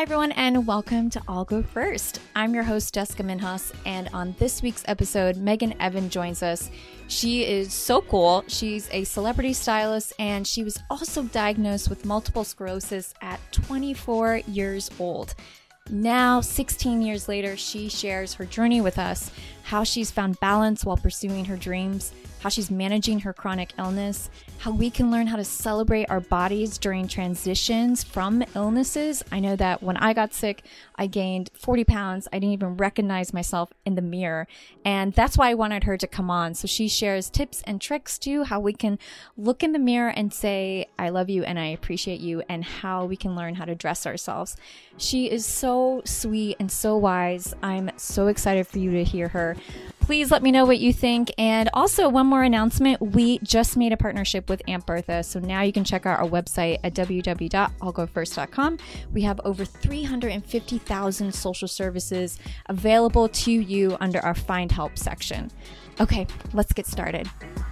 everyone, and welcome to I'll Go First. I'm your host, Jessica Minhas, and on this week's episode, Megan Evan joins us. She is so cool. She's a celebrity stylist, and she was also diagnosed with multiple sclerosis at 24 years old. Now, 16 years later, she shares her journey with us, how she's found balance while pursuing her dreams, how she's managing her chronic illness, how we can learn how to celebrate our bodies during transitions from illnesses. I know that when I got sick, I gained 40 pounds. I didn't even recognize myself in the mirror. And that's why I wanted her to come on. So she shares tips and tricks too, how we can look in the mirror and say, I love you and I appreciate you, and how we can learn how to dress ourselves. She is so sweet and so wise. I'm so excited for you to hear her. Please let me know what you think. And also, one more announcement. We just made a partnership with Aunt Bertha. So now you can check out our website at www.illgofirst.com. We have over 350,000 social services available to you under our Find Help section. Okay, let's get started.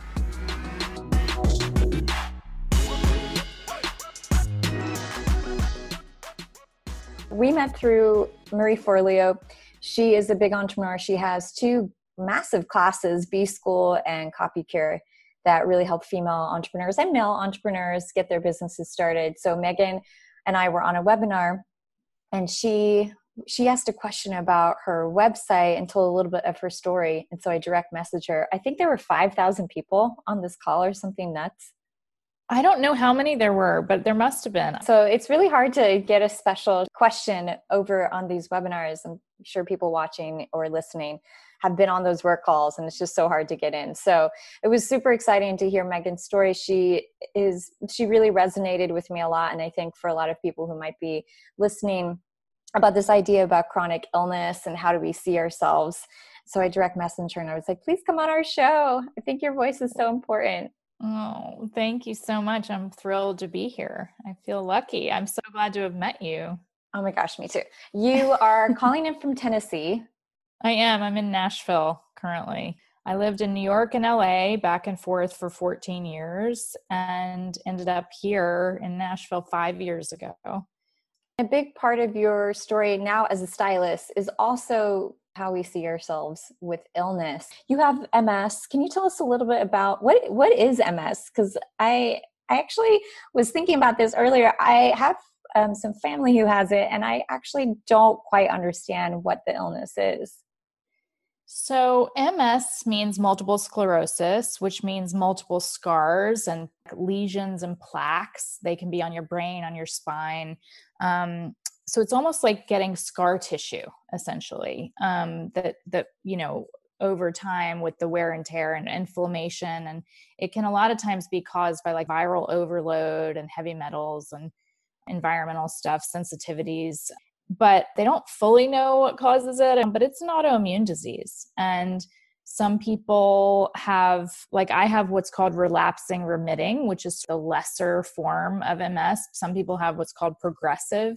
We met through Marie Forleo. She is a big entrepreneur. She has two massive classes, B School and Copy Cure, that really help female entrepreneurs and male entrepreneurs get their businesses started. So Megan and I were on a webinar, and she asked a question about her website and told a little bit of her story. And so I direct messaged her. I think there were 5,000 people on this call or something nuts. I don't know how many there were, but there must have been. So it's really hard to get a special question over on these webinars. I'm sure people watching or listening have been on those work calls, and it's just so hard to get in. So it was super exciting to hear Megan's story. She really resonated with me a lot. And I think for a lot of people who might be listening about this idea about chronic illness and how do we see ourselves. So I direct messaged her and I was like, please come on our show. I think your voice is so important. Oh, thank you so much. I'm thrilled to be here. I feel lucky. I'm so glad to have met you. Oh my gosh, me too. You are calling in from Tennessee. I am. I'm in Nashville currently. I lived in New York and LA back and forth for 14 years and ended up here in Nashville 5 years ago. A big part of your story now as a stylist is also how we see ourselves with illness. You have MS. Can you tell us a little bit about what is MS? Because I actually was thinking about this earlier. I have some family who has it, and I actually don't quite understand what the illness is. So MS means multiple sclerosis, which means multiple scars and lesions and plaques. They can be on your brain, on your spine. So it's almost like getting scar tissue, essentially, that over time with the wear and tear and inflammation. And it can a lot of times be caused by like viral overload and heavy metals and environmental stuff, sensitivities. But they don't fully know what causes it. But it's an autoimmune disease. And some people have, like I have what's called relapsing remitting, which is the lesser form of MS. Some people have what's called progressive,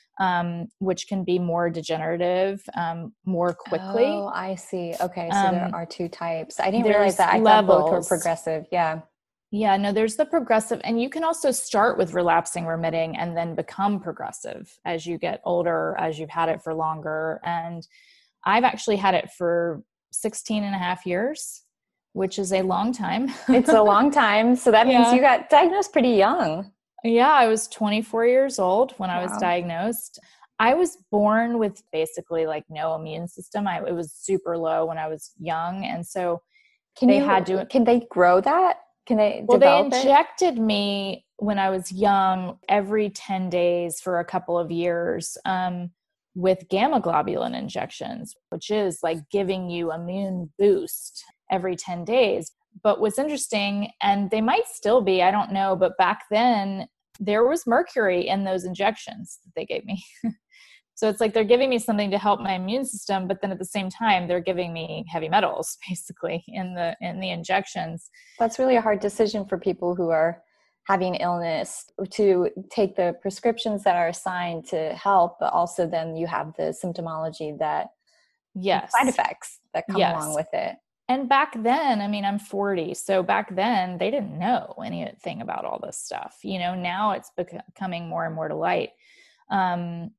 which can be more degenerative, more quickly. Oh, I see. Okay. So there are two types. I didn't realize that. I thought both were progressive. Yeah. Yeah, no, there's the progressive, and you can also start with relapsing remitting and then become progressive as you get older, as you've had it for longer. And I've actually had it for 16 and a half years, which is a long time. It's a long time. So that means you got diagnosed pretty young. Yeah, I was 24 years old when I was diagnosed. I was born with basically like no immune system. It was super low when I was young. And so can they grow that? Can they develop it? They injected me when I was young every 10 days for a couple of years with gamma globulin injections, which is like giving you immune boost every 10 days. But what's interesting, and they might still be, I don't know, but back then there was mercury in those injections that they gave me. So it's like they're giving me something to help my immune system, but then at the same time, they're giving me heavy metals basically in the injections. That's really a hard decision for people who are having illness to take the prescriptions that are assigned to help, but also then you have the symptomology that side effects that come along with it. And back then, I mean, I'm 40. So back then they didn't know anything about all this stuff. Now it's becoming more and more to light.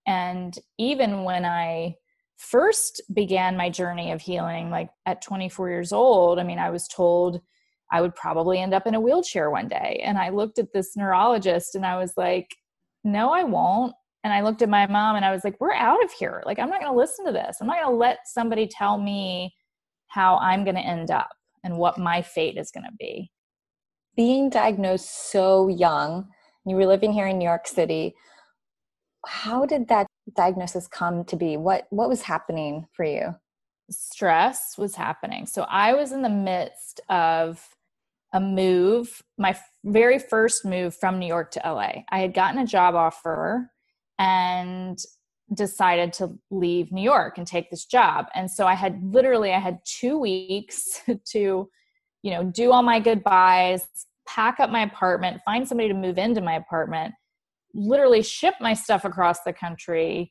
And even when I first began my journey of healing, like at 24 years old, I mean, I was told I would probably end up in a wheelchair one day. And I looked at this neurologist and I was like, no, I won't. And I looked at my mom and I was like, we're out of here. Like, I'm not going to listen to this. I'm not going to let somebody tell me how I'm going to end up and what my fate is going to be. Being diagnosed so young, you were living here in New York City. How did that diagnosis come to be? What was happening for you? Stress was happening. So I was in the midst of a move, my very first move from New York to LA. I had gotten a job offer and decided to leave New York and take this job. And so I had 2 weeks to, do all my goodbyes, pack up my apartment, find somebody to move into my apartment, literally ship my stuff across the country,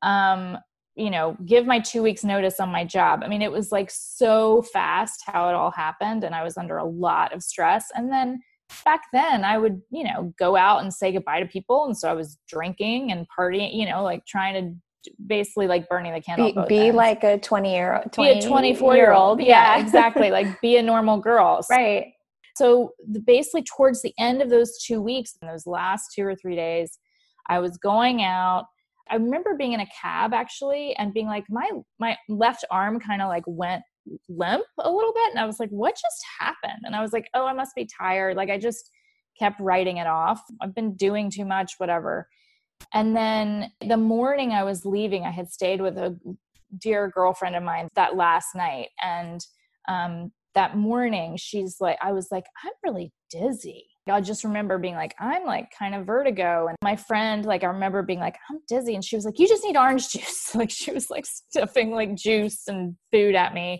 give my 2 weeks notice on my job. I mean, it was like so fast how it all happened. And I was under a lot of stress. And then back then I would, go out and say goodbye to people. And so I was drinking and partying, like trying to basically like burning the candle. Be like a 24-year-old. Yeah, exactly. Like be a normal girl. Right. So basically towards the end of those 2 weeks, in those last 2 or 3 days, I was going out. I remember being in a cab actually and being like, my left arm kind of like went limp a little bit. And I was like, what just happened? And I was like, oh, I must be tired. Like I just kept writing it off. I've been doing too much, whatever. And then the morning I was leaving, I had stayed with a dear girlfriend of mine that last night. And that morning I was like, I'm really dizzy. I just remember being like, I'm like kind of vertigo. And my friend, like, I remember being like, I'm dizzy. And she was like, you just need orange juice. Like she was like stuffing like juice and food at me.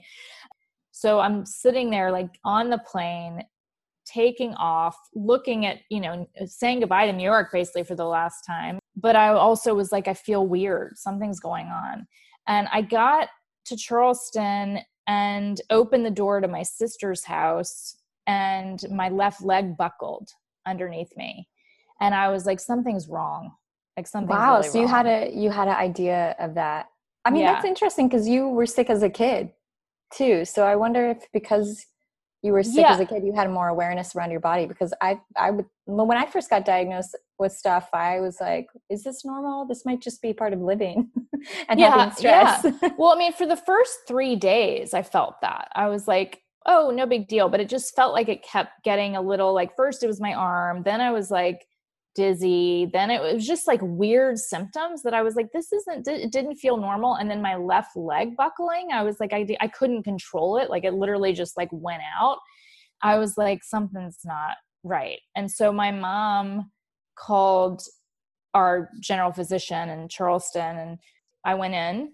So I'm sitting there like on the plane, taking off, looking at, saying goodbye to New York basically for the last time. But I also was like, I feel weird. Something's going on. And I got to Charleston and opened the door to my sister's house and my left leg buckled underneath me. And I was like, something's wrong. Like something's really wrong. So you had an idea of that. I mean, That's interesting because you were sick as a kid too. So I wonder if because you were sick as a kid, you had more awareness around your body, because when I first got diagnosed with stuff, I was like, is this normal? This might just be part of living and having stress. Yeah. Well, I mean, for the first 3 days, I felt that. I was like, oh, no big deal. But it just felt like it kept getting a little, like, first it was my arm. Then I was like dizzy. Then it was just like weird symptoms that I was like, it didn't feel normal. And then my left leg buckling, I was like, I couldn't control it. Like it literally just like went out. I was like, something's not right. And so my mom called our general physician in Charleston, and I went in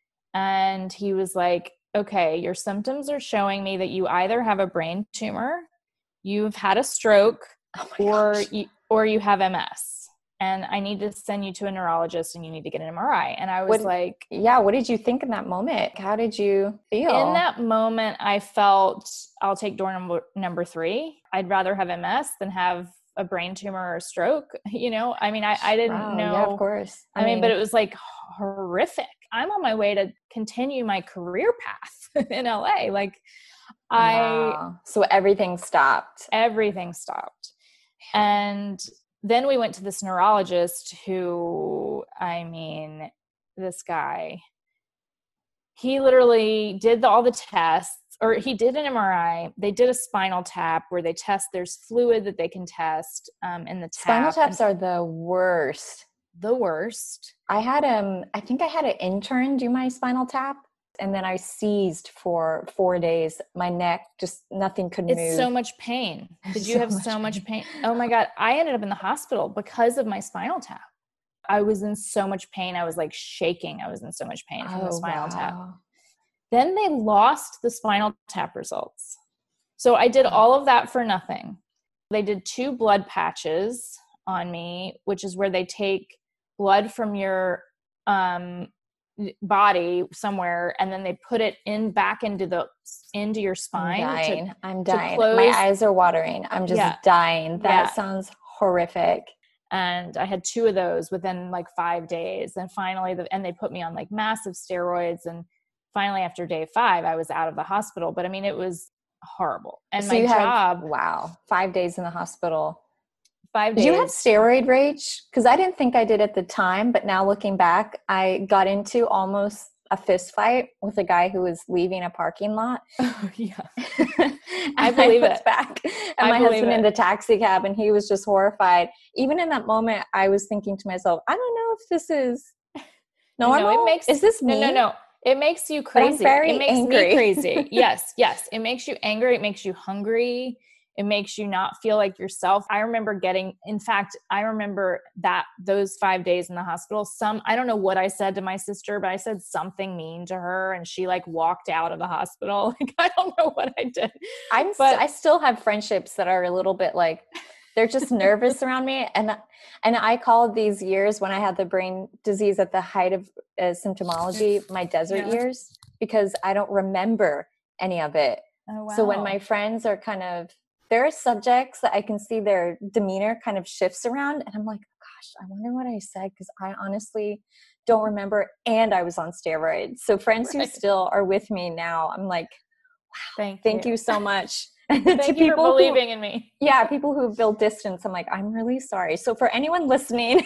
and he was like, okay, your symptoms are showing me that you either have a brain tumor, you've had a stroke, or you have MS, and I need to send you to a neurologist and you need to get an MRI. And I was like, what did you think in that moment? How did you feel? In that moment, I felt, I'll take door number 3. I'd rather have MS than have a brain tumor or a stroke. I mean, I didn't know. Yeah, of course. I mean, but it was like horrific. I'm on my way to continue my career path in LA. Like So everything stopped. Everything stopped. And then we went to this neurologist who, I mean, this guy, he literally did all the tests, or he did an MRI. They did a spinal tap where they test, there's fluid that they can test in the tap. Spinal taps are the worst. The worst. I think I had an intern do my spinal tap, and then I seized for 4 days. My neck, just nothing could move. It's so much pain. Did you have so much pain? Oh my God. I ended up in the hospital because of my spinal tap. I was in so much pain. I was like shaking. I was in so much pain from the spinal tap. Then they lost the spinal tap results. So I did all of that for nothing. They did 2 blood patches on me, which is where they take blood from your body somewhere, and then they put it back into your spine. I'm dying. My eyes are watering. I'm just dying. That sounds horrific. And I had 2 of those within like 5 days. And finally, and they put me on like massive steroids. And finally, after day 5, I was out of the hospital. But I mean, it was horrible. And so my job. Wow. 5 days in the hospital. 5 days. Did you have steroid rage? Because I didn't think I did at the time, but now looking back, I got into almost a fist fight with a guy who was leaving a parking lot. Oh, yeah. I believe it. Back, and my husband in the taxi cab, and he was just horrified. Even in that moment, I was thinking to myself, I don't know if this is normal. Is this me? No. It makes you crazy. It makes angry. Me crazy. Yes. It makes you angry. It makes you hungry. It makes you not feel like yourself. I remember that those 5 days in the hospital, I don't know what I said to my sister, but I said something mean to her and she like walked out of the hospital. Like, I don't know what I did. I still have friendships that are a little bit like, they're just nervous around me. And I called these years when I had the brain disease at the height of symptomology, my desert years, because I don't remember any of it. Oh, wow. So when my friends are there are subjects that I can see their demeanor kind of shifts around. And I'm like, gosh, I wonder what I said, because I honestly don't remember. And I was on steroids. So friends who still are with me now, I'm like, wow, thank you so much. Thank you for believing in me. Yeah, people who build distance, I'm like, I'm really sorry. So for anyone listening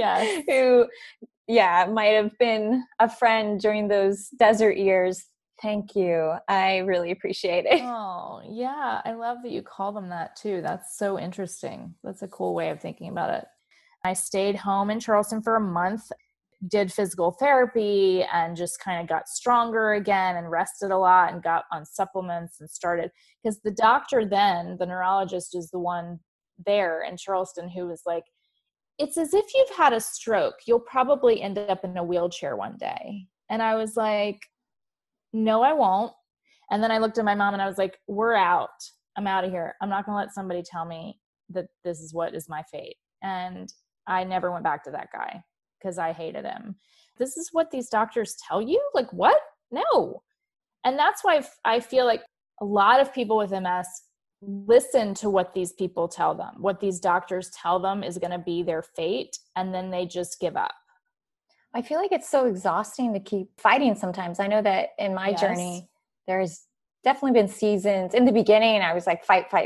who might have been a friend during those desert years, thank you. I really appreciate it. Oh, yeah. I love that you call them that too. That's so interesting. That's a cool way of thinking about it. I stayed home in Charleston for a month, did physical therapy, and just kind of got stronger again and rested a lot and got on supplements and started, because the doctor then, the neurologist, is the one there in Charleston who was like, it's as if you've had a stroke. You'll probably end up in a wheelchair one day. And I was like, no, I won't. And then I looked at my mom and I was like, we're out. I'm out of here. I'm not going to let somebody tell me that this is what is my fate. And I never went back to that guy because I hated him. This is what these doctors tell you? Like, what? No. And that's why I feel like a lot of people with MS listen to what these people tell them, what these doctors tell them is going to be their fate. And then they just give up. I feel like it's so exhausting to keep fighting sometimes. I know that in my journey, there's definitely been seasons. In the beginning, I was like, fight.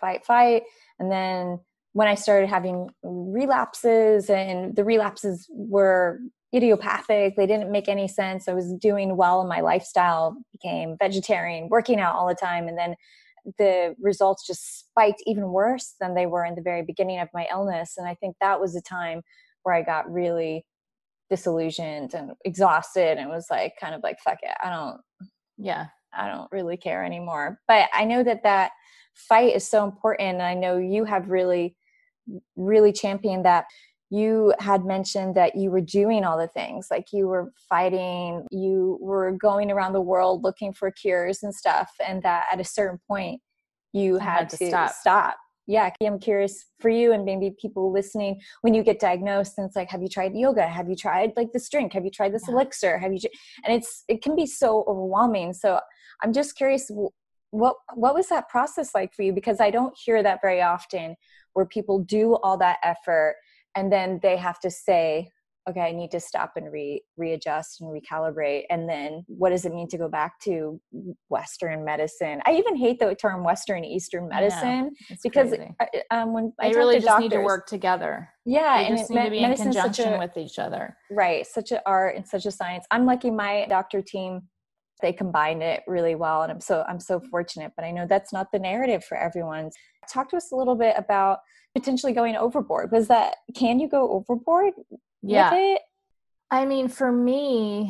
And then when I started having relapses, and the relapses were idiopathic, they didn't make any sense. I was doing well in my lifestyle, became vegetarian, working out all the time. And then the results just spiked even worse than they were in the very beginning of my illness. And I think that was a time where I got really disillusioned and exhausted and was like, kind of like, fuck it. I don't really care anymore. But I know that fight is so important. And I know you have really, really championed that. You had mentioned that you were doing all the things, like you were fighting, you were going around the world looking for cures and stuff. And that at a certain point you had to stop. Yeah. I'm curious for you and maybe people listening, when you get diagnosed and it's like, have you tried yoga? Have you tried like this drink? Have you tried this elixir? And it can be so overwhelming. So I'm just curious, what was that process like for you? Because I don't hear that very often, where people do all that effort and then they have to say, okay, I need to stop and readjust and recalibrate. And then what does it mean to go back to Western medicine? I even hate the term Western Eastern medicine, because when I they really just need to work together. Yeah. They just need to be in conjunction with each other. Right. Such an art and such a science. I'm lucky my doctor team, they combined it really well. And I'm so fortunate, but I know that's not the narrative for everyone. Talk to us a little bit about potentially going overboard. Can you go overboard with it? I mean, for me,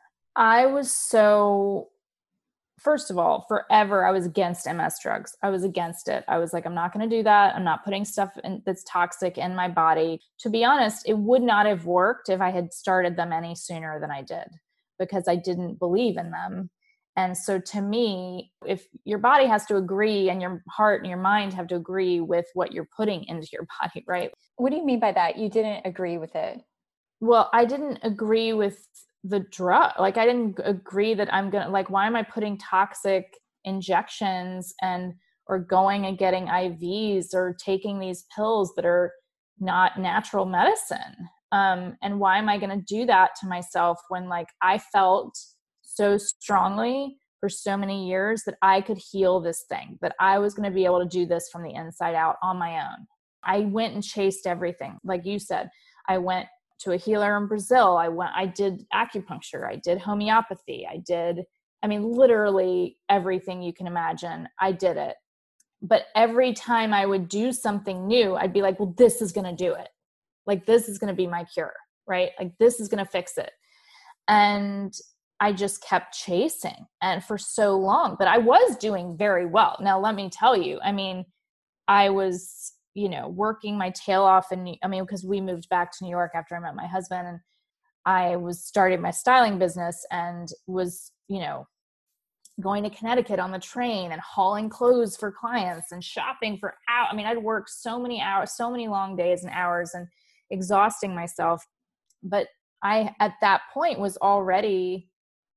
first of all, forever, I was against MS drugs. I was against it. I was like, I'm not going to do that. I'm not putting stuff that's toxic in my body. To be honest, it would not have worked if I had started them any sooner than I did, because I didn't believe in them. And so to me, if your body has to agree and your heart and your mind have to agree with what you're putting into your body, right? What do you mean by that? You didn't agree with it? Well, I didn't agree with the drug. Like, I didn't agree that why am I putting toxic injections or going and getting IVs or taking these pills that are not natural medicine. And why am I going to do that to myself when like I felt so strongly for so many years that I could heal this thing, that I was going to be able to do this from the inside out on my own. I went and chased everything. Like you said, I went to a healer in Brazil. I did acupuncture. I did homeopathy. Literally everything you can imagine. I did it. But every time I would do something new, I'd be like, well, this is going to do it. Like, this is going to be my cure, right? Like, this is going to fix it. And I just kept chasing, and for so long, but I was doing very well. Now, let me tell you, I was, working my tail off because we moved back to New York after I met my husband, and I was starting my styling business and was, going to Connecticut on the train and hauling clothes for clients and shopping for hours. I'd work so many hours, so many long days and hours, and exhausting myself. But I, at that point, was already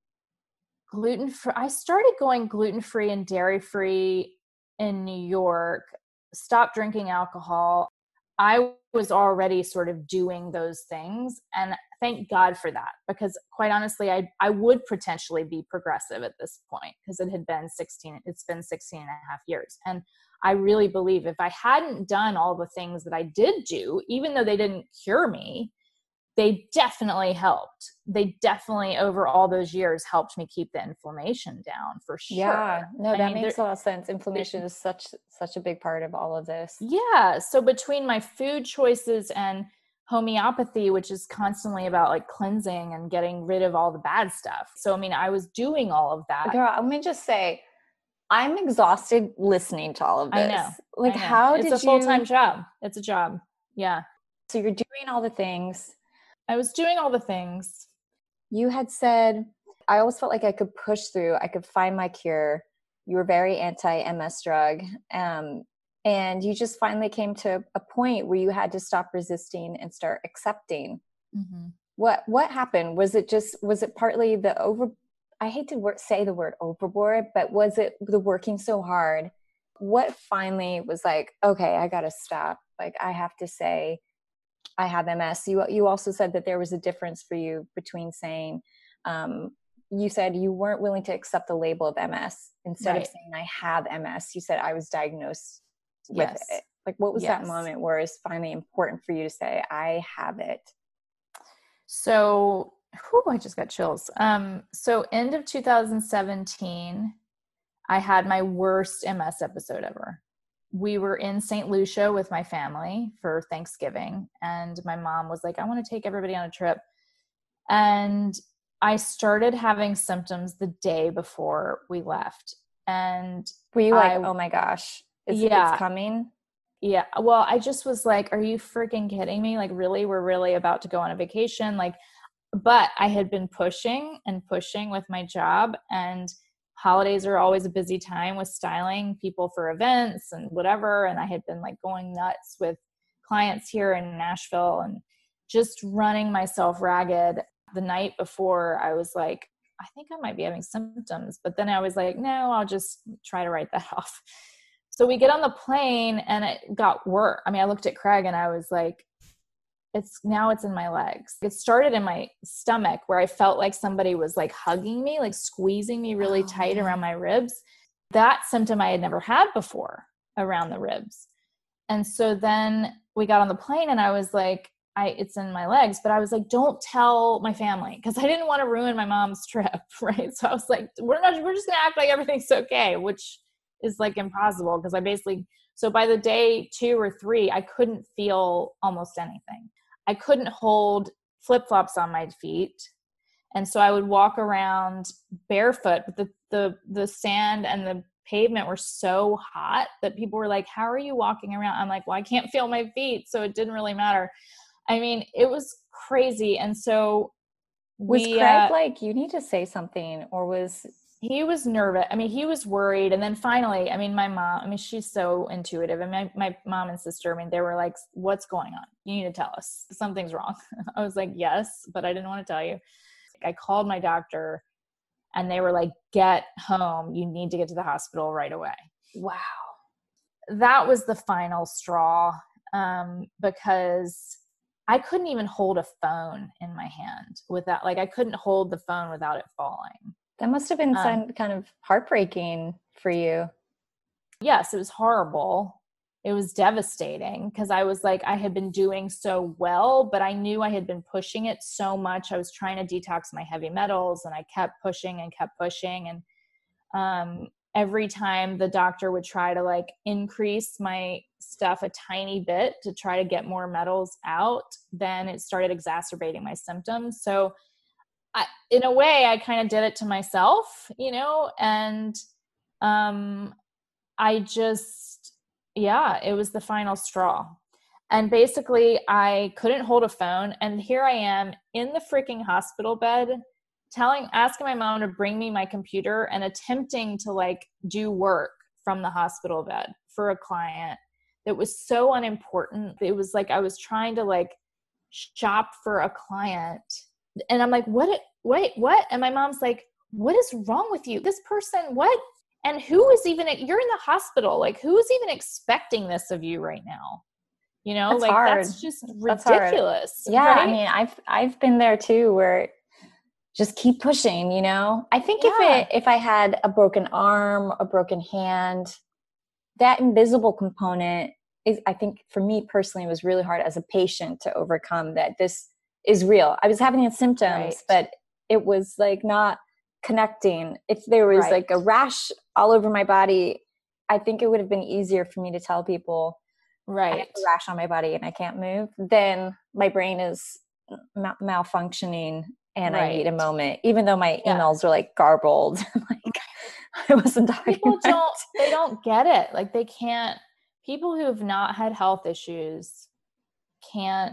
gluten-free. I started going gluten-free and dairy-free in New York, stopped drinking alcohol. I was already sort of doing those things. And thank God for that, because quite honestly, I would potentially be progressive at this point, because it's been 16 and a half years. And I really believe if I hadn't done all the things that I did do, even though they didn't cure me, they definitely helped. They definitely, over all those years, helped me keep the inflammation down, for sure. Yeah, no, that makes a lot of sense. Inflammation is such a big part of all of this. Yeah. So between my food choices and homeopathy, which is constantly about like cleansing and getting rid of all the bad stuff. So, I was doing all of that. Girl, let me just say, I'm exhausted listening to all of this. I know. Like, how did you... It's a full-time job. It's a job. Yeah. So you're doing all the things. I was doing all the things. You had said, I always felt like I could push through. I could find my cure. You were very anti-MS drug. And you just finally came to a point where you had to stop resisting and start accepting. Mm-hmm. What happened? Was it partly I hate to say the word overboard, but was it the working so hard? What finally was like, okay, I got to stop. Like, I have to say, I have MS. You also said that there was a difference for you between saying, you said you weren't willing to accept the label of MS. Instead of saying I have MS, you said I was diagnosed with it. Like, what was that moment where it's finally important for you to say, I have it? So, I just got chills. So end of 2017, I had my worst MS episode ever. We were in St. Lucia with my family for Thanksgiving, and my mom was like, I want to take everybody on a trip. And I started having symptoms the day before we left. And were you like, oh my gosh, it's coming? Yeah. Well, I just was like, are you freaking kidding me? Like, really? We're really about to go on a vacation? Like, but I had been pushing with my job, and holidays are always a busy time with styling people for events and whatever. And I had been like going nuts with clients here in Nashville and just running myself ragged. The night before, I was like, I think I might be having symptoms. But then I was like, no, I'll just try to write that off. So we get on the plane and it got worse. I looked at Craig and I was like, it's in my legs. It started in my stomach, where I felt like somebody was like hugging me, like squeezing me really tight around my ribs. That symptom I had never had before, around the ribs. And so then we got on the plane and I was like, it's in my legs, but I was like, don't tell my family, because I didn't want to ruin my mom's trip. Right. So I was like, we're just going to act like everything's okay, which is like impossible, because so by the day 2 or 3, I couldn't feel almost anything. I couldn't hold flip-flops on my feet. And so I would walk around barefoot, but the sand and the pavement were so hot that people were like, how are you walking around? I'm like, well, I can't feel my feet. So it didn't really matter. It was crazy. And so was Craig like, you need to say something, or was... He was nervous. He was worried. And then finally, my mom, she's so intuitive. And my mom and sister, they were like, what's going on? You need to tell us. Something's wrong. I was like, yes, but I didn't want to tell you. I called my doctor and they were like, get home. You need to get to the hospital right away. Wow. That was the final straw. because I couldn't even hold a phone in my hand without, like, I couldn't hold the phone without it falling. That must have been kind of heartbreaking for you. Yes, it was horrible. It was devastating because I was like, I had been doing so well, but I knew I had been pushing it so much. I was trying to detox my heavy metals, and I kept pushing and kept pushing. And every time the doctor would try to like increase my stuff a tiny bit to try to get more metals out, then it started exacerbating my symptoms. So in a way, I kind of did it to myself, you know, and I just, it was the final straw. And basically I couldn't hold a phone. And here I am in the freaking hospital bed asking my mom to bring me my computer and attempting to like do work from the hospital bed for a client that was so unimportant. It was like I was trying to like shop for a client. And I'm like, what? And my mom's like, what is wrong with you? This person, what? And who is even, you're in the hospital. Like, who is even expecting this of you right now? You know, that's like hard. that's just ridiculous. Yeah. Right? I mean, I've been there too, where just keep pushing, you know. I think if I had a broken arm, a broken hand, that invisible component is, I think for me personally, it was really hard as a patient to overcome that this is real. I was having the symptoms, but it was like not connecting. If there was like a rash all over my body, I think it would have been easier for me to tell people I have a rash on my body and I can't move, then my brain is malfunctioning and I need a moment, even though my emails are like garbled. Like I wasn't talking. People don't get it. Like they can't, people who have not had health issues can't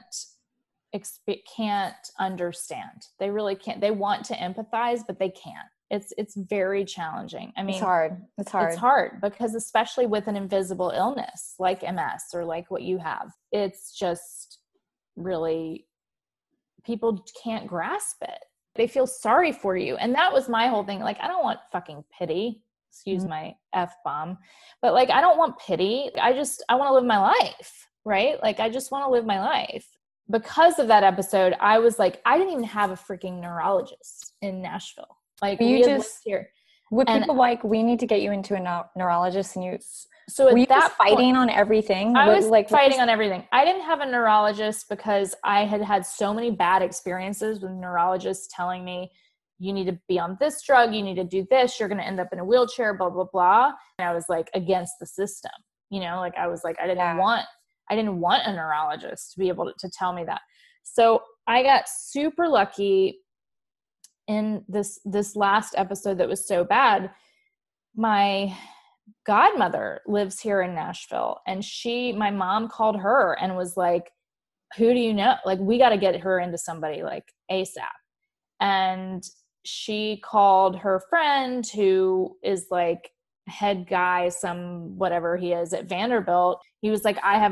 understand. They really can't. They want to empathize, but they can't. It's very challenging. I mean, it's hard because especially with an invisible illness like MS or like what you have, it's just really, people can't grasp it. They feel sorry for you. And that was my whole thing. Like, I don't want fucking pity, excuse my F-bomb, but like, I don't want pity. I want to live my life, right? Like, I just want to live my life. Because of that episode, I was like, I didn't even have a freaking neurologist in Nashville. Like, you just here. Would people like, we need to get you into a neurologist, and were you just fighting on everything? I was like fighting on everything. I didn't have a neurologist because I had so many bad experiences with neurologists telling me, you need to be on this drug, you need to do this, you're going to end up in a wheelchair, blah, blah, blah. And I was like against the system, you know, like I was like, I didn't want a neurologist to be able to tell me that. So I got super lucky in this last episode that was so bad. My godmother lives here in Nashville, and my mom called her and was like, who do you know? Like, we got to get her into somebody like ASAP. And she called her friend who is like head guy, some whatever he is at Vanderbilt. He was like, I have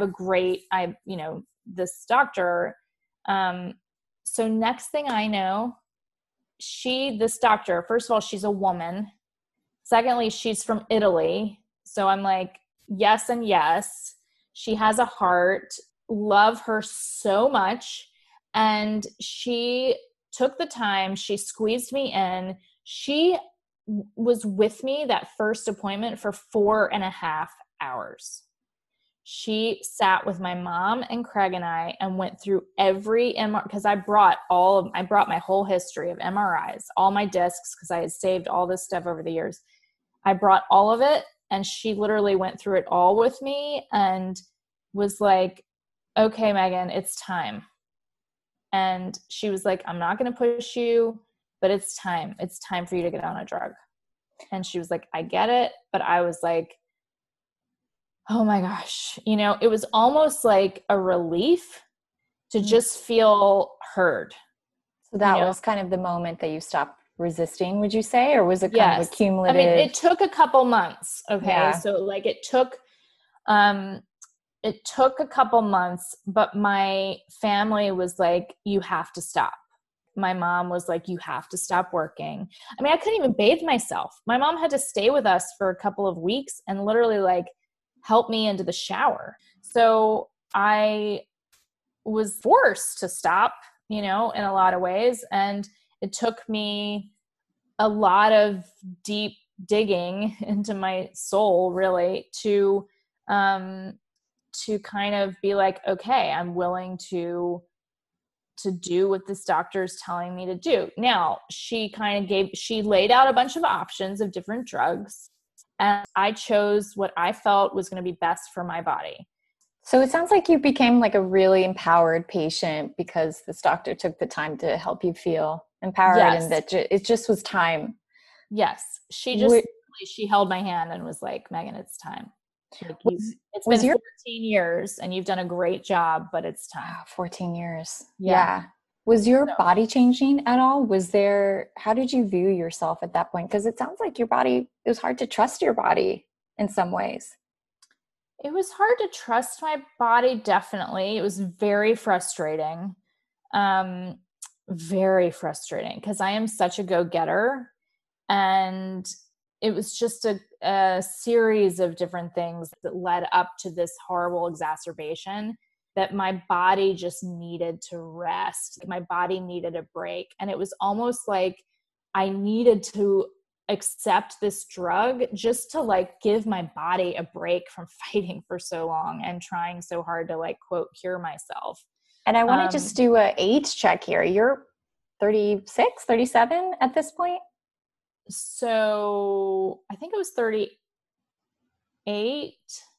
this doctor. So next thing I know, this doctor, first of all, she's a woman. Secondly, she's from Italy. So I'm like, yes and yes. She has a heart. Love her so much. And she took the time. She squeezed me in. She was with me that first appointment for 4.5 hours. She sat with my mom and Craig and I and went through every MRI, because I brought my whole history of MRIs, all my discs, because I had saved all this stuff over the years. I brought all of it, and she literally went through it all with me and was like, okay, Megan, it's time. And she was like, I'm not going to push you, but it's time. It's time for you to get on a drug. And she was like, I get it. But I was like, oh my gosh, you know, it was almost like a relief to just feel heard. So that was kind of the moment that you stopped resisting, would you say? Or was it kind of a cumulative? I mean, it took a couple months. Okay. Yeah. So like it took a couple months, but my family was like, you have to stop. My mom was like, you have to stop working. I mean, I couldn't even bathe myself. My mom had to stay with us for a couple of weeks and literally like help me into the shower. So I was forced to stop, in a lot of ways. And it took me a lot of deep digging into my soul, really, to kind of be like, okay, I'm willing to do what this doctor is telling me to do. Now, she laid out a bunch of options of different drugs, and I chose what I felt was going to be best for my body. So it sounds like you became like a really empowered patient because this doctor took the time to help you feel empowered. Yes. And that it just was time. Yes. She held my hand and was like, Megan, it's time. It's been 14 years and you've done a great job, but it's time. Wow, 14 years. Yeah. Was your body changing at all? How did you view yourself at that point? Because it sounds like your body, it was hard to trust your body in some ways. It was hard to trust my body, definitely. It was very frustrating. Very frustrating because I am such a go-getter. And it was just a series of different things that led up to this horrible exacerbation that my body just needed to rest. My body needed a break. And it was almost like I needed to accept this drug just to like give my body a break from fighting for so long and trying so hard to like, quote, cure myself. And I want to just do an age check here. You're 36, 37 at this point? So I think it was 38,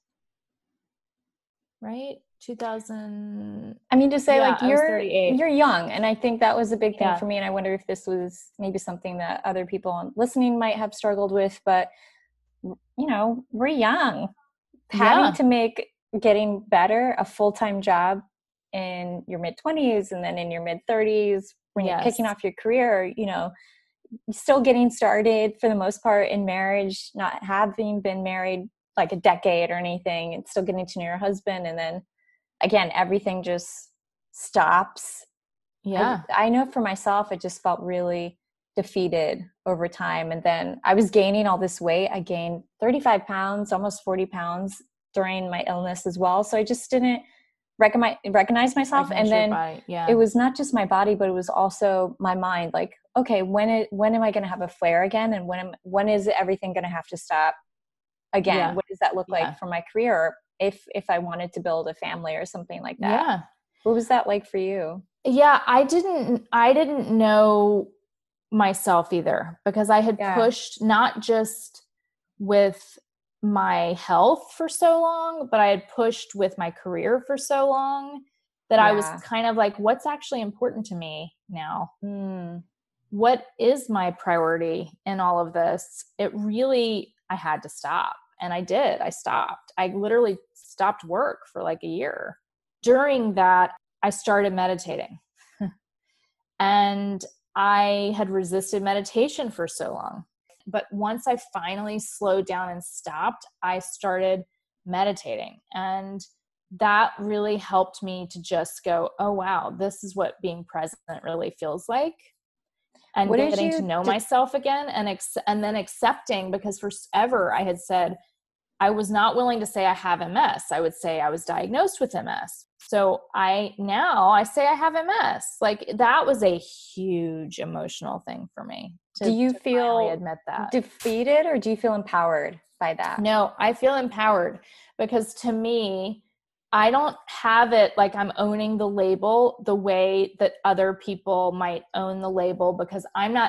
right? 2000. I mean, to say like you're young. And I think that was a big thing for me. And I wonder if this was maybe something that other people listening might have struggled with, but we're young. Having to make getting better a full-time job in your mid-20s and then in your mid-30s when you're kicking off your career, still getting started for the most part in marriage, not having been married like a decade or anything, and still getting to know your husband. And then again, everything just stops. Yeah. I know for myself, I just felt really defeated over time. And then I was gaining all this weight. I gained 35 pounds, almost 40 pounds during my illness as well. So I just didn't recognize myself. And then it was not just my body, but it was also my mind. Like, okay, when am I going to have a flare again? And when is everything going to have to stop again? Yeah. What does that look like for my career? If I wanted to build a family or something like that. Yeah. What was that like for you? Yeah, I didn't know myself either, because I had pushed not just with my health for so long, but I had pushed with my career for so long that I was kind of like, what's actually important to me now? What is my priority in all of this? I had to stop. And I did. I stopped. I literally stopped work for like a year. During that, I started meditating. And I had resisted meditation for so long. But once I finally slowed down and stopped, I started meditating. And that really helped me to just go, oh, wow, this is what being present really feels like. And getting to know myself again and then accepting, because forever I had said, I was not willing to say I have MS. I would say I was diagnosed with MS. So I say I have MS. Like, that was a huge emotional thing for me. Do you feel admit that defeated, or do you feel empowered by that? No, I feel empowered, because to me, I don't have it like I'm owning the label the way that other people might own the label, because I'm not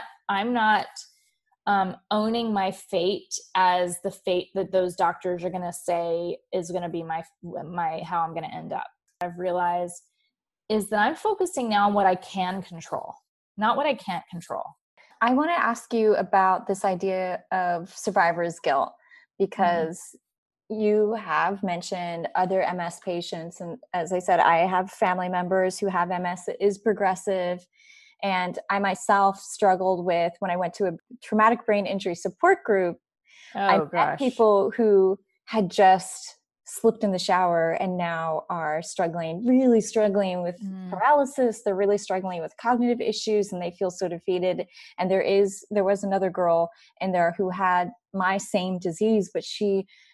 owning my fate as the fate that those doctors are going to say is going to be my how I'm going to end up. I've realized is that I'm focusing now on what I can control, not what I can't control. I want to ask you about this idea of survivor's guilt, because you have mentioned other MS patients. And as I said, I have family members who have MS that is progressive. And I myself struggled with, when I went to a traumatic brain injury support group, I met people who had just slipped in the shower and now are really struggling with paralysis. They're really struggling with cognitive issues, and they feel so defeated. And there was another girl in there who had my same disease, but she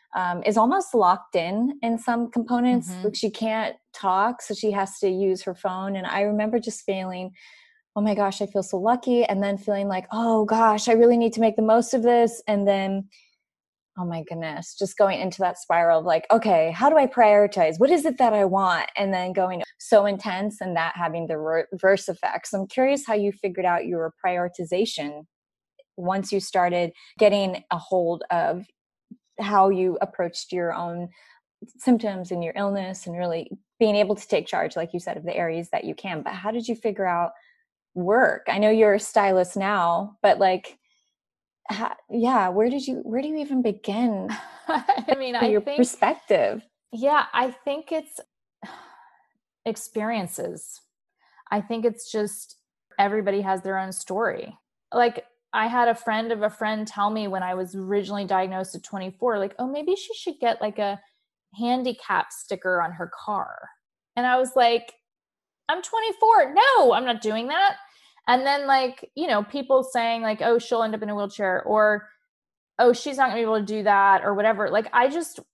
is almost locked in some components. Mm-hmm. Like she can't talk, so she has to use her phone. And I remember just feeling, oh my gosh, I feel so lucky. And then feeling like, oh gosh, I really need to make the most of this. And then, oh my goodness, just going into that spiral of like, okay, how do I prioritize? What is it that I want? And then going so intense and that having the reverse effects. I'm curious how you figured out your prioritization once you started getting a hold of how you approached your own symptoms and your illness and really being able to take charge, like you said, of the areas that you can. But how did you figure out work? I know you're a stylist now, but like, where do you even begin? I mean, I your think perspective. Yeah, I think it's experiences. I think it's just everybody has their own story. Like I had a friend of a friend tell me when I was originally diagnosed at 24, like, oh, maybe she should get like a handicap sticker on her car. And I was like, I'm 24. No, I'm not doing that. And then like, people saying like, oh, she'll end up in a wheelchair, or, oh, she's not gonna be able to do that, or whatever. Like I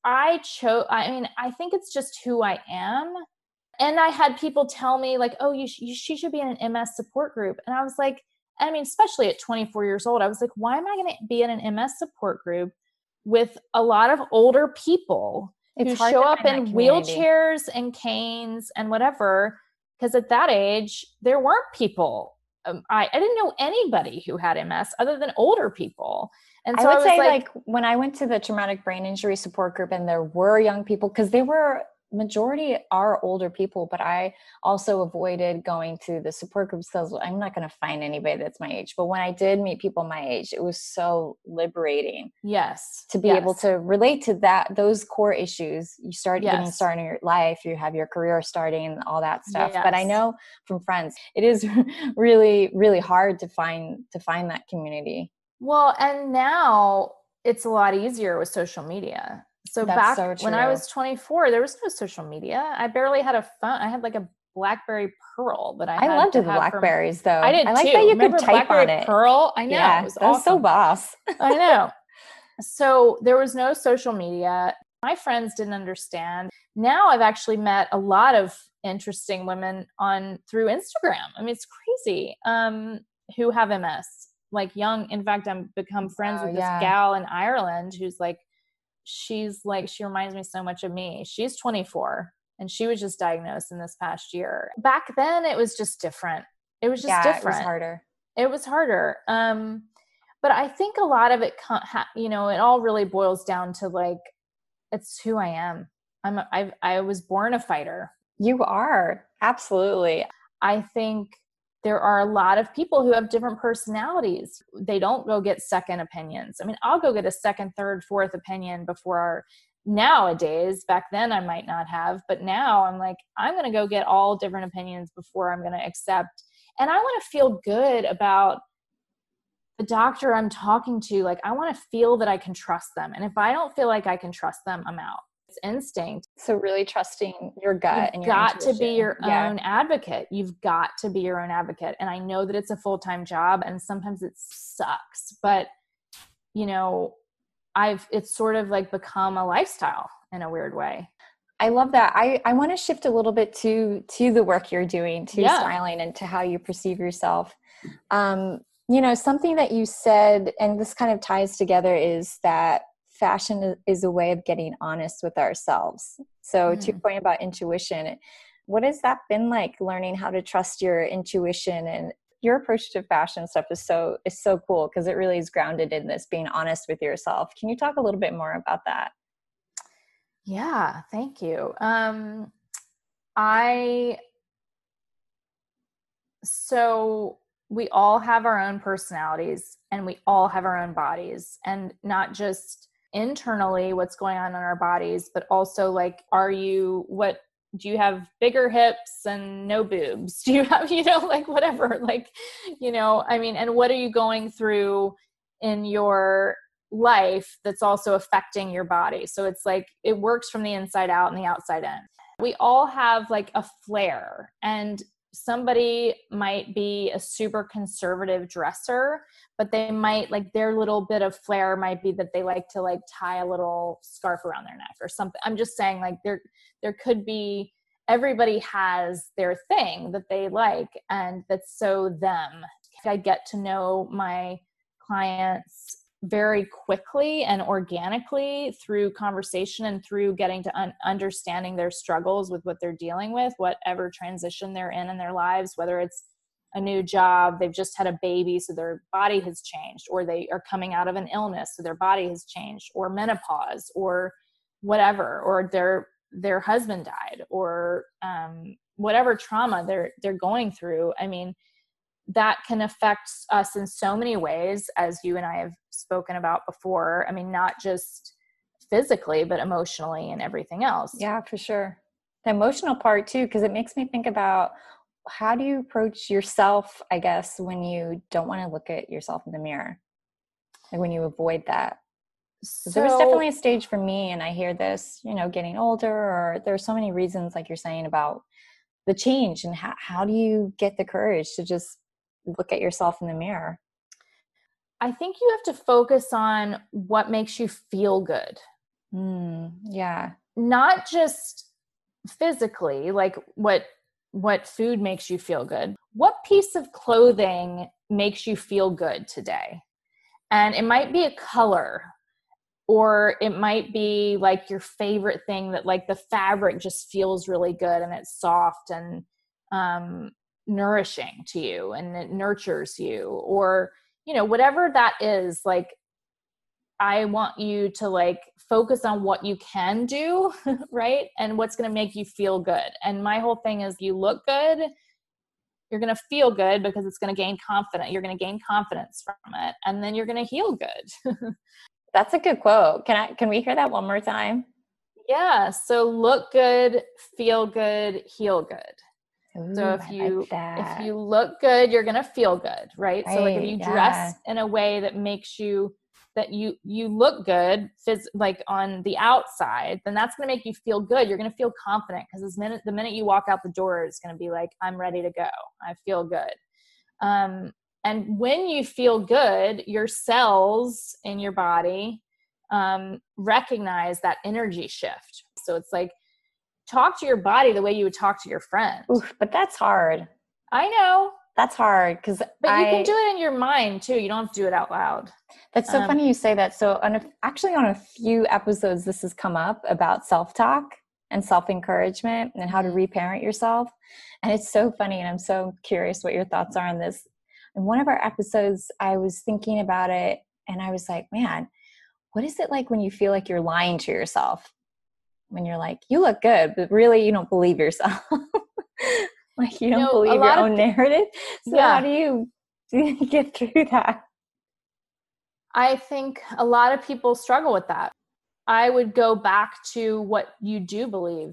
think it's just who I am. And I had people tell me like, oh, she should be in an MS support group. And I was like, especially at 24 years old, I was like, why am I going to be in an MS support group with a lot of older people who show up in wheelchairs and canes and whatever? Because at that age, there weren't people. I didn't know anybody who had MS other than older people. And so I would say like when I went to the traumatic brain injury support group and there were young people, because they were majority are older people, but I also avoided going to the support groups because I'm not going to find anybody that's my age. But when I did meet people my age, it was so liberating. Yes. To be able to relate to those core issues. You start getting started in your life, you have your career starting, all that stuff. Yes. But I know from friends, it is really, really hard to find that community. Well, and now it's a lot easier with social media. So back when I was 24, there was no social media. I barely had a phone. I had like a BlackBerry Pearl that I loved the Blackberries though. I did I like too. that you Remember could type BlackBerry on it. Pearl? I know. Yeah, it was awesome. So boss. I know. So there was no social media. My friends didn't understand. Now I've actually met a lot of interesting women through Instagram. I mean, it's crazy. Who have MS, like young. In fact, I've become friends with this gal in Ireland who's like, she reminds me so much of me. She's 24 and she was just diagnosed in this past year. Back then it was just different. It was just different. It was harder. But I think a lot of it, it all really boils down to like, it's who I am. I was born a fighter. You are. Absolutely. I think there are a lot of people who have different personalities. They don't go get second opinions. I mean, I'll go get a second, third, fourth opinion nowadays. Back then I might not have, but now I'm like, I'm going to go get all different opinions before I'm going to accept. And I want to feel good about the doctor I'm talking to. Like, I want to feel that I can trust them. And if I don't feel like I can trust them, I'm out. It's instinct. So really trusting your gut and your got to be your own advocate. You've got to be your own advocate. And I know that it's a full-time job and sometimes it sucks, but it's sort of like become a lifestyle in a weird way. I love that. I want to shift a little bit to the work you're doing, to styling and to how you perceive yourself. Something that you said, and this kind of ties together, is that fashion is a way of getting honest with ourselves. So to your point about intuition, what has that been like, learning how to trust your intuition? And your approach to fashion stuff is so cool because it really is grounded in this being honest with yourself. Can you talk a little bit more about that? Yeah, thank you. So we all have our own personalities and we all have our own bodies, and not just internally what's going on in our bodies, but also like, do you have bigger hips and no boobs? Do you have, like whatever, like, and what are you going through in your life that's also affecting your body? So it's like, it works from the inside out and the outside in. We all have like a flair. And somebody might be a super conservative dresser, but they might like their little bit of flair might be that they like to like tie a little scarf around their neck or something. I'm just saying like there could be, everybody has their thing that they like and that's so them. I get to know my clients very quickly and organically through conversation and through getting to understanding their struggles with what they're dealing with, whatever transition they're in their lives, whether it's a new job, they've just had a baby, so their body has changed, or they are coming out of an illness, so their body has changed, or menopause, or whatever, or their husband died, or whatever trauma they're going through. I mean, that can affect us in so many ways, as you and I have spoken about before. I mean, not just physically, but emotionally and everything else. Yeah, for sure. The emotional part too, because it makes me think about how do you approach yourself, I guess, when you don't want to look at yourself in the mirror, like when you avoid that. So there was definitely a stage for me, and I hear this, getting older, or there are so many reasons, like you're saying, about the change, and how do you get the courage to just look at yourself in the mirror? I think you have to focus on what makes you feel good. Yeah. Not just physically, like what food makes you feel good. What piece of clothing makes you feel good today? And it might be a color, or it might be like your favorite thing that like the fabric just feels really good and it's soft and nourishing to you and it nurtures you, or whatever that is. Like, I want you to like focus on what you can do, right? And what's going to make you feel good. And my whole thing is, you look good, you're going to feel good because it's going to gain confidence. You're going to gain confidence from it, and then you're going to heal good. That's a good quote. Can we hear that one more time? Yeah. So look good, feel good, heal good. Ooh, so if you look good, you're going to feel good, right? So like if you dress in a way that makes you, that you look good, like on the outside, then that's going to make you feel good. You're going to feel confident, because the minute you walk out the door, it's going to be like, I'm ready to go. I feel good. And when you feel good, your cells in your body recognize that energy shift. So it's like, talk to your body the way you would talk to your friend. Oof, but that's hard. I know. That's hard, because you can do it in your mind too. You don't have to do it out loud. That's so funny you say that. So actually on a few episodes, this has come up about self-talk and self-encouragement and how to reparent yourself. And it's so funny. And I'm so curious what your thoughts are on this. In one of our episodes, I was thinking about it, and I was like, man, what is it like when you feel like you're lying to yourself? When you're like, you look good, but really you don't believe yourself. Like you don't believe your own narrative. So how do you get through that? I think a lot of people struggle with that. I would go back to what you do believe,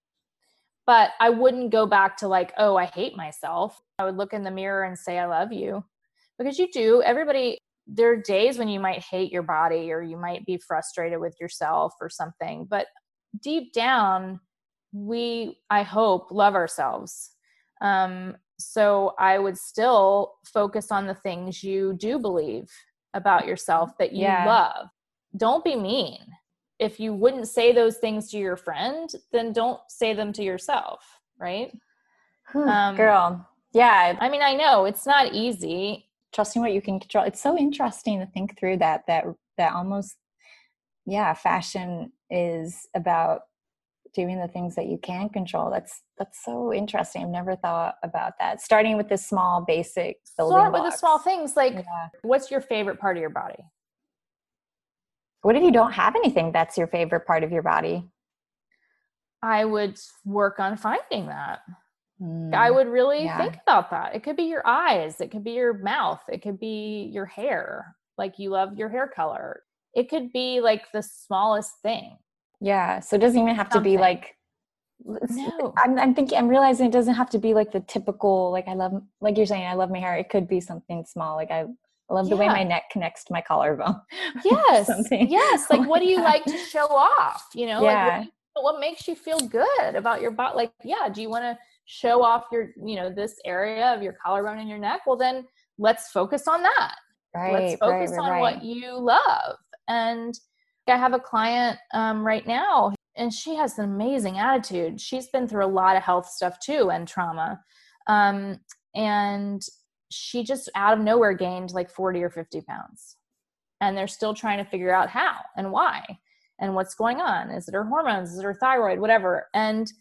but I wouldn't go back to like, oh, I hate myself. I would look in the mirror and say, I love you, because you do. There are days when you might hate your body, or you might be frustrated with yourself or something, but deep down, I hope, love ourselves. So I would still focus on the things you do believe about yourself that you love. Don't be mean. If you wouldn't say those things to your friend, then don't say them to yourself, right? Girl. Yeah. I mean, I know it's not easy. Trusting what you can control. It's so interesting to think through that almost, fashion is about doing the things that you can control. That's so interesting. I've never thought about that. Starting with the small, basic building blocks. Start with the small things. Like, what's your favorite part of your body? What if you don't have anything that's your favorite part of your body? I would work on finding that. I would really think about that. It could be your eyes. It could be your mouth. It could be your hair. Like, you love your hair color. It could be like the smallest thing. Yeah. So it doesn't even have to be like, no, I'm realizing it doesn't have to be like the typical, like like you're saying, I love my hair. It could be something small. Like I love the way my neck connects to my collarbone. Yes. Yes. Like, what do you like to show off? Like, what makes you feel good about your body? Like, do you want to show off your, this area of your collarbone and your neck, well, then let's focus on that. Let's focus on what you love. And I have a client right now, and she has an amazing attitude. She's been through a lot of health stuff too, and trauma. And she just out of nowhere gained like 40 or 50 pounds. And they're still trying to figure out how and why and what's going on. Is it her hormones? Is it her thyroid? Whatever. And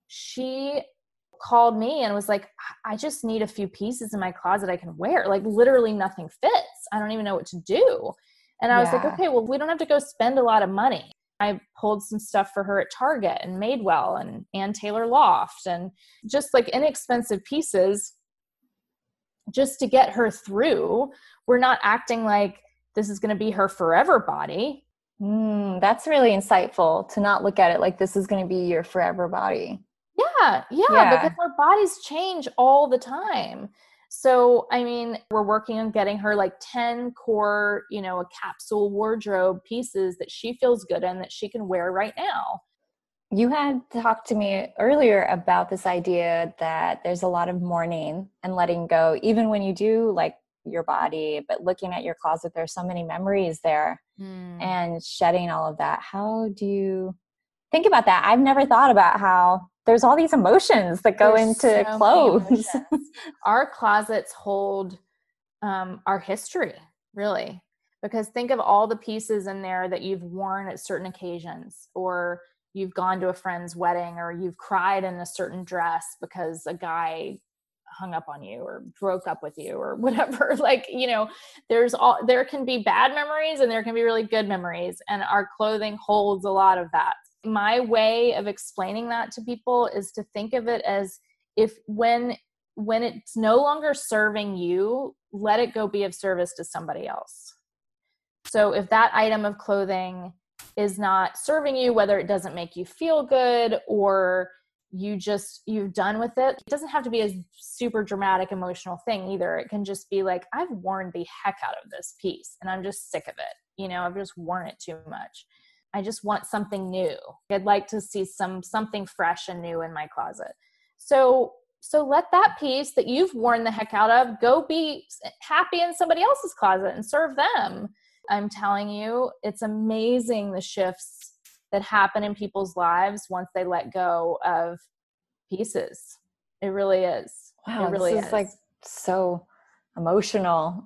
she called me and was like, I just need a few pieces in my closet I can wear. Like literally nothing fits. I don't even know what to do. And I was like, okay, well, we don't have to go spend a lot of money. I pulled some stuff for her at Target and Madewell and Ann Taylor Loft, and just like inexpensive pieces just to get her through. We're not acting like this is going to be her forever body. That's really insightful to not look at it like this is going to be your forever body. Yeah, because our bodies change all the time. So, I mean, we're working on getting her like 10 core, a capsule wardrobe pieces that she feels good in that she can wear right now. You had talked to me earlier about this idea that there's a lot of mourning and letting go, even when you do like your body, but looking at your closet, there's so many memories there and shedding all of that. How do you think about that? I've never thought about how there's all these emotions that go into clothes. Our closets hold our history, really, because think of all the pieces in there that you've worn at certain occasions, or you've gone to a friend's wedding, or you've cried in a certain dress because a guy hung up on you or broke up with you or whatever. Like, there can be bad memories and there can be really good memories, and our clothing holds a lot of that. My way of explaining that to people is to think of it as when it's no longer serving you, let it go be of service to somebody else. So if that item of clothing is not serving you, whether it doesn't make you feel good or you've done with it, it doesn't have to be a super dramatic emotional thing either. It can just be like, I've worn the heck out of this piece and I'm just sick of it. I've just worn it too much. I just want something new. I'd like to see something fresh and new in my closet. So let that piece that you've worn the heck out of go be happy in somebody else's closet and serve them. I'm telling you, it's amazing the shifts that happen in people's lives once they let go of pieces. It really is. Wow, it really is like so emotional.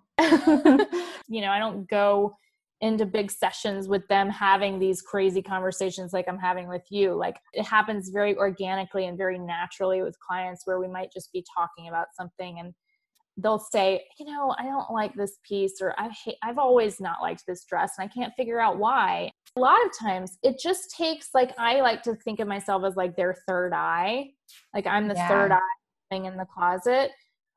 I don't go into big sessions with them having these crazy conversations like I'm having with you. Like it happens very organically and very naturally with clients where we might just be talking about something and they'll say, I don't like this piece, or I've always not liked this dress and I can't figure out why. A lot of times it just takes, like, I like to think of myself as like their third eye. Like I'm the third eye thing in the closet.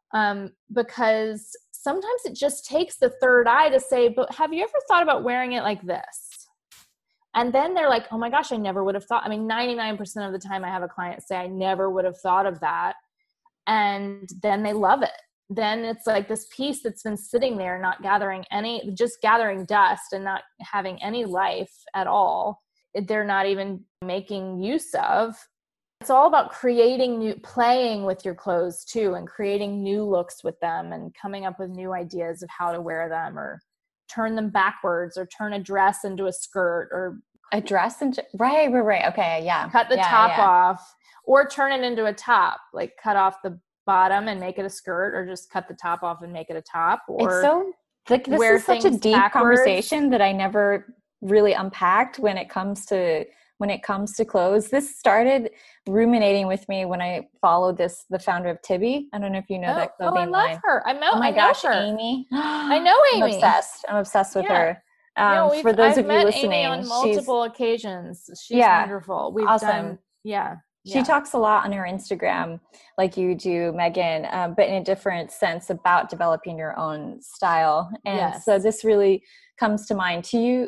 Because sometimes it just takes the third eye to say, but have you ever thought about wearing it like this? And then they're like, oh my gosh, I never would have thought. 99% of the time I have a client say, I never would have thought of that. And then they love it. Then it's like this piece that's been sitting there, just gathering dust and not having any life at all. They're not even making use of. It's all about playing with your clothes too, and creating new looks with them and coming up with new ideas of how to wear them, or turn them backwards, or turn a dress into a skirt, or a dress into, right. Okay. Yeah. Cut the top off, or turn it into a top, like cut off the bottom and make it a skirt, or just cut the top off and make it a top. Or it's so like, this is such a deep conversation that I never really unpacked when it comes to clothes. This started ruminating with me when I followed the founder of Tibby. I don't know if you know that clothing line. I love her. I know her. Amy. I know Amy. I'm obsessed with her. For those of you listening, Amy on multiple occasions. She's wonderful. We've awesome. done, She talks a lot on her Instagram, like you do, Megan, but in a different sense about developing your own style. And so this really comes to mind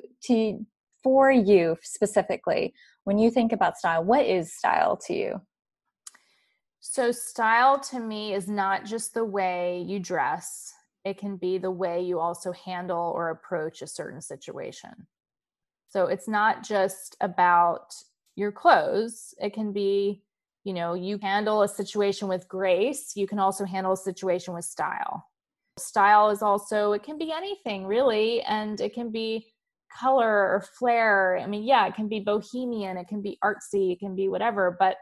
for you specifically. When you think about style, what is style to you? So style to me is not just the way you dress. It can be the way you also handle or approach a certain situation. So it's not just about your clothes. It can be You handle a situation with grace. You can also handle a situation with style. Style is also, it can be anything really. And it can be color or flair. I mean, yeah, it can be bohemian, it can be artsy, it can be whatever, but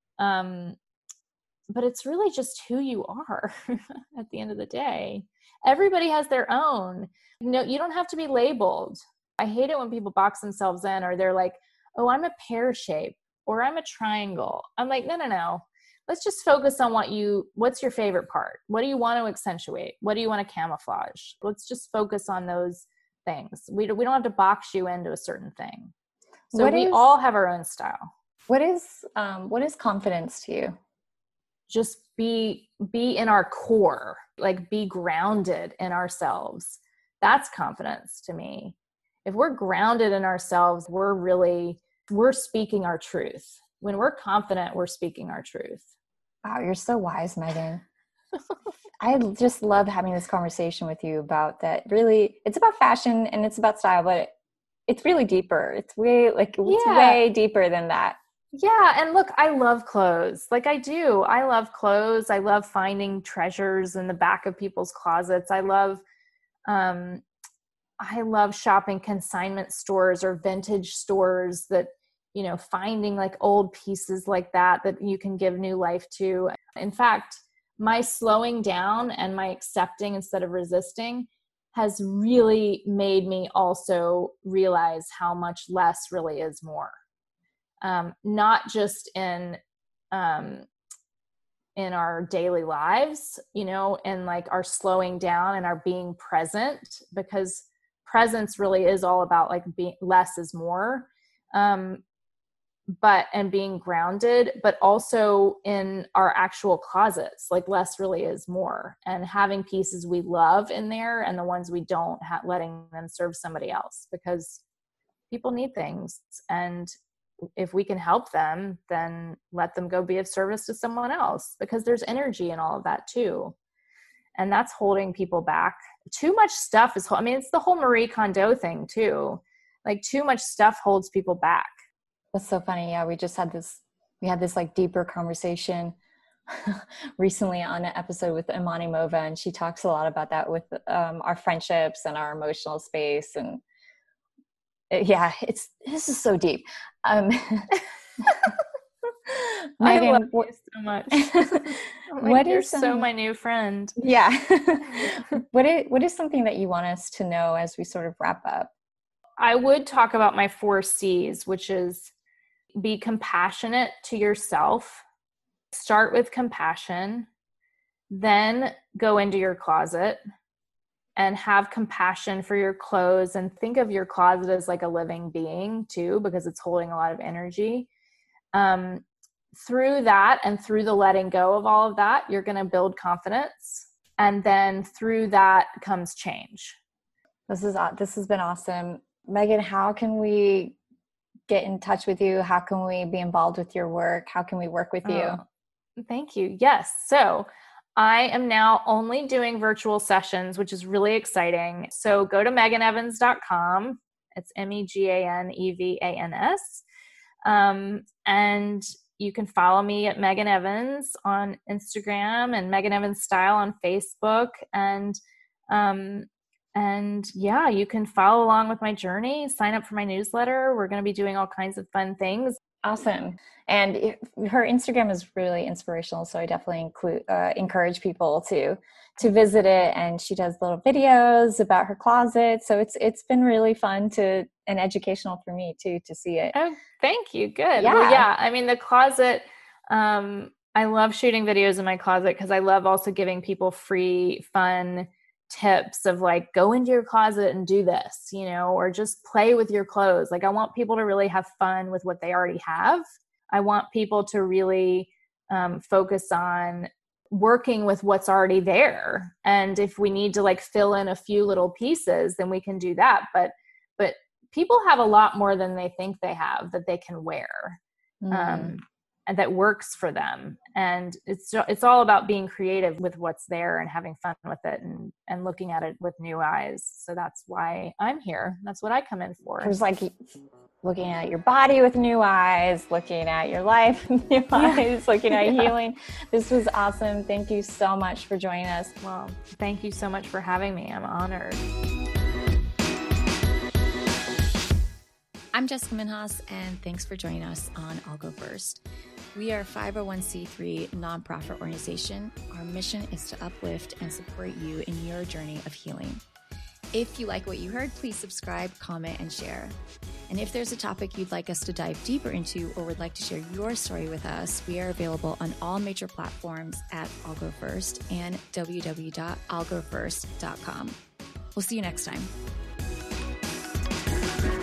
it's really just who you are at the end of the day. Everybody has their own. You don't have to be labeled. I hate it when people box themselves in, or they're like, oh, I'm a pear shape, or I'm a triangle. I'm like, no. Let's just focus on what's your favorite part? What do you want to accentuate? What do you want to camouflage? Let's just focus on those things. We don't have to box you into a certain thing. So we all have our own style. What is confidence to you? Just be in our core, like be grounded in ourselves. That's confidence to me. If we're grounded in ourselves, we're speaking our truth. When we're confident, we're speaking our truth. Wow, you're so wise, Megan. I just love having this conversation with you about that. Really, it's about fashion and it's about style, but it's really deeper. It's way deeper than that. Yeah. And look, I love clothes. Like I do. I love clothes. I love finding treasures in the back of people's closets. I love shopping consignment stores or vintage stores that, finding like old pieces like that you can give new life to. In fact, my slowing down and my accepting instead of resisting has really made me also realize how much less really is more. Not just in our daily lives, and like our slowing down and our being present, because presence really is all about like being less is more. And being grounded, but also in our actual closets, like less really is more, and having pieces we love in there and the ones we don't, letting them serve somebody else, because people need things. And if we can help them, then let them go be of service to someone else, because there's energy in all of that too. And that's holding people back. Too much stuff it's the whole Marie Kondo thing too. Like too much stuff holds people back. That's so funny. Yeah, we had this like deeper conversation recently on an episode with Imani Mova, and she talks a lot about that with our friendships and our emotional space. And this is so deep. Megan, I love you so much. You're so my new friend. Yeah. What is something that you want us to know as we sort of wrap up? I would talk about my 4 C's, which is be compassionate to yourself. Start with compassion, then go into your closet and have compassion for your clothes, and think of your closet as like a living being too, because it's holding a lot of energy. Through that and through the letting go of all of that, you're going to build confidence. And then through that comes change. This has been awesome. Megan, how can we get in touch with you? How can we be involved with your work? How can we work with you? Thank you. Yes. So I am now only doing virtual sessions, which is really exciting. So go to meganevans.com. It's MEGANEVANS. And you can follow me at Megan Evans on Instagram and Megan Evans Style on Facebook. And yeah, you can follow along with my journey, sign up for my newsletter. We're going to be doing all kinds of fun things. Awesome. And her Instagram is really inspirational. So I definitely encourage people to visit it. And she does little videos about her closet. So it's been really fun and educational for me too, to see it. Oh, thank you. Good. Yeah. Well, yeah. I mean, the closet, I love shooting videos in my closet because I love also giving people free, fun tips of like, go into your closet and do this, or just play with your clothes. Like I want people to really have fun with what they already have. I want people to really focus on working with what's already there. And if we need to like fill in a few little pieces, then we can do that. But people have a lot more than they think they have that they can wear. And that works for them. And it's all about being creative with what's there and having fun with it and looking at it with new eyes. So that's why I'm here. That's what I come in for. There's like looking at your body with new eyes, looking at your life with new eyes, looking at healing. This was awesome. Thank you so much for joining us. Well, thank you so much for having me. I'm honored. I'm Jessica Minhas, and thanks for joining us on I'll Go First. We are a 501c3 nonprofit organization. Our mission is to uplift and support you in your journey of healing. If you like what you heard, please subscribe, comment, and share. And if there's a topic you'd like us to dive deeper into or would like to share your story with us, we are available on all major platforms at I'll Go First and www.illgofirst.com. We'll see you next time.